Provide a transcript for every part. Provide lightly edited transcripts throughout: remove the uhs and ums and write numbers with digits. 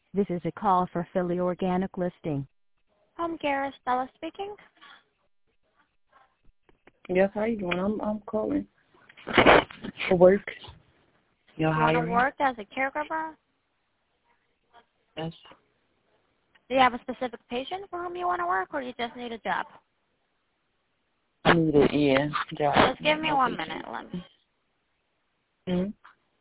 This is a call for Philly Organic Listing. Home care, Stella speaking. Yes, how you doing? I'm calling for work. You're You want to hiring? work as a caregiver? Yes. Do you have a specific patient for whom you want to work, or you just need a job? I need it, yeah. Job. Just give me 1 minute. Let me. Mm-hmm.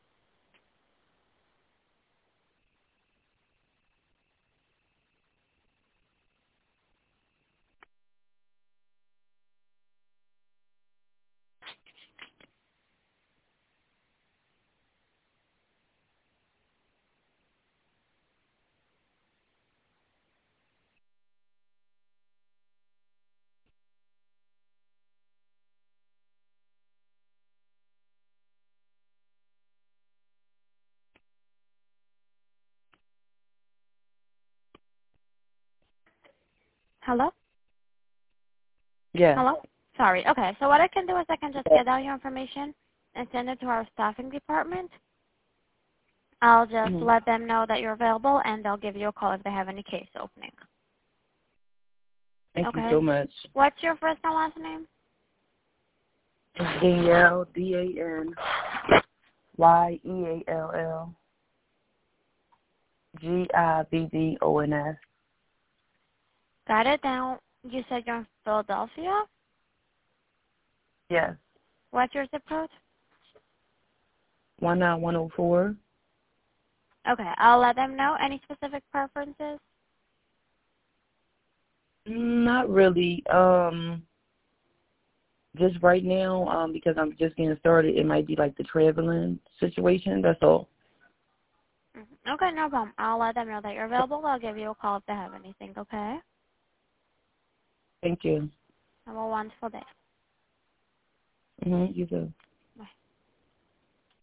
Hello? Yeah. Hello? Sorry. Okay, so what I can do is I can just get out your information and send it to our staffing department. I'll just Mm-hmm. let them know that you're available, and they'll give you a call if they have any case opening. Thank you Okay. so much. What's your first and last name? Danielle, DANYEALL GIBBONS. Got it. Now, you said you're in Philadelphia. Yes. What's your zip code? 19104. Okay, I'll let them know. Any specific preferences? Not really. Just right now, because I'm just getting started, it might be like the traveling situation. That's all. Okay, no problem. I'll let them know that you're available. I'll give you a call if they have anything, okay? Thank you. Have a wonderful day. You too.